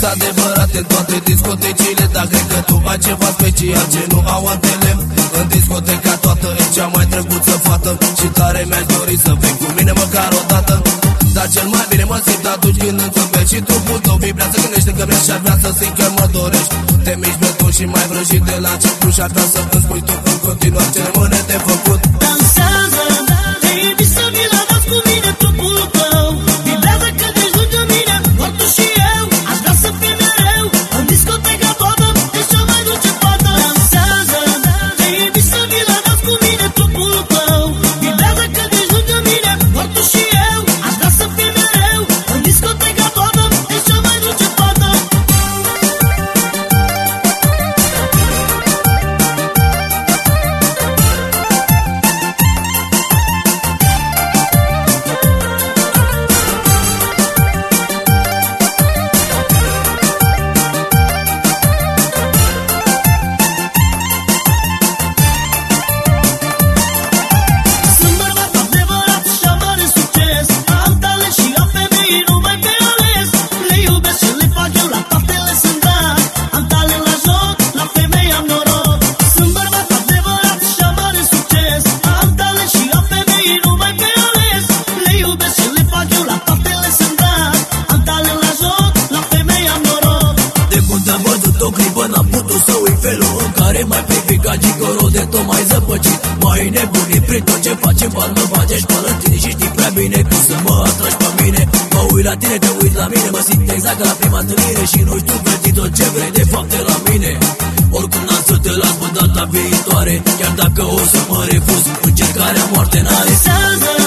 adevărat în toate discotecile, dar cred că tu ai ceva special ce nu au altele. În discoteca toată e cea mai drăguță fată și tare mi-aș dori să vei cu mine măcar o dată. Dar cel mai bine mă simt atunci când înțepești și trupul tău vibrează, gândește că mi-aș vrea să simt că mă dorești. Te miști beton și mai vrăjit de la început și ar vrea să îmi spui tu în continuare ce rămâne de făcut. Dansează, te invit să vii la dans cu mine, trupul tău vibrează când ești lângă mine, doar tu și eu. Aș vrea să fii mereu în discoteca toată, ești cea mai dulce fată. Dansează, te invit să vii la dans cu mine, trupul tău vibrează când ești lângă mine, doar tu și eu. Aș vrea să fii mereu în discoteca toată, ești cea mai dulce fată. O clipă n-am putut să uit felul în care m-ai privit ca gigolo de tot mai zăpăcit. M-ai nebunit prin tot ce facem, bani mă bage și pe tine și știi prea bine cum să mă atragi pe mine. Mă uit la tine, te uit la mine, mă simt exact ca la prima întâlnire și nu știu plătit tot ce vrei de fapt de la mine. Oricum n-am să te las pe data viitoare, chiar dacă o să mă refuz, încercarea moarte n-are.